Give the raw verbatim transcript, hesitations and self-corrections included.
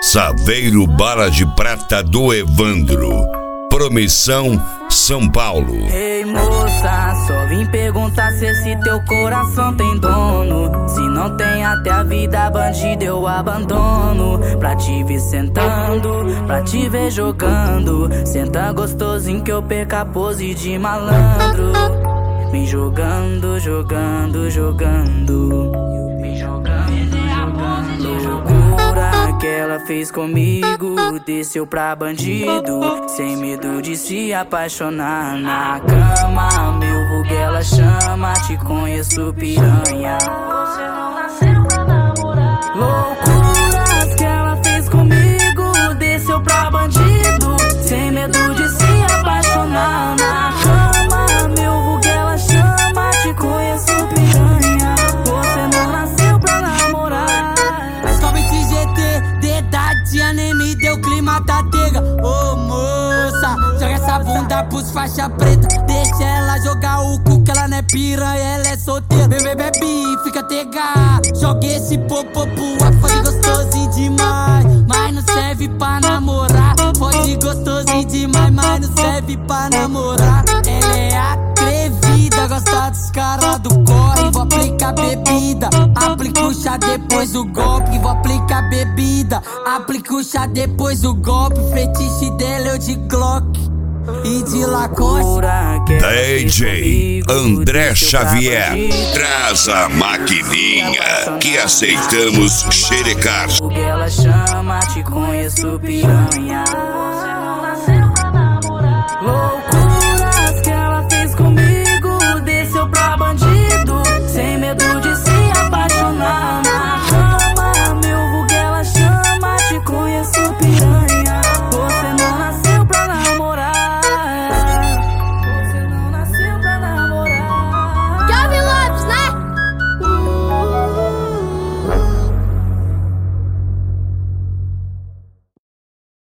Saveiro Bala de Prata do Evandro. Promissão, São Paulo. Ei moça, só vim perguntar se esse teu coração tem dono. Se não tem, até a vida bandida eu abandono. Pra te ver sentando, pra te ver jogando. Senta gostosinho que eu perca a pose de malandro. Vem jogando, jogando, jogando. Vem jogando, jogando, loucura que ela fez comigo. Desceu pra bandido, sem medo de se apaixonar. Na cama, meu vulgo ela chama. Te conheço, piranha. Você não nasceu pra namorar. Loucuras que ela fez comigo. Desceu pra bandido, sem medo de se apaixonar. Na cama, meu vulgo ela chama. Te conheço, piranha. Você não nasceu pra namorar. Somente G T, de idade, nem me deu clima da tega. Ô moça, joga essa bunda pros faixa preta. Deixa ela jogar o cu que ela não é piranha, ela é solteira. Bebê, bebe, fica tega. Joga esse popô pro ar, fode gostosinho demais. Mas não serve pra namorar. Fode gostosinho demais, mas não serve pra namorar. Ela é atrevida, gosta dos caras do corre. Vou aplicar bebida, aplica o chá depois o golpe. Vou aplicar bebida, aplica o chá depois o golpe. Fetiche dela eu de Glock e de Lacoste. D J André Xavier, traz a maquininha que aceitamos xerecar. O que ela chama, te conheço, piranha. Você não nasceu pra namorar.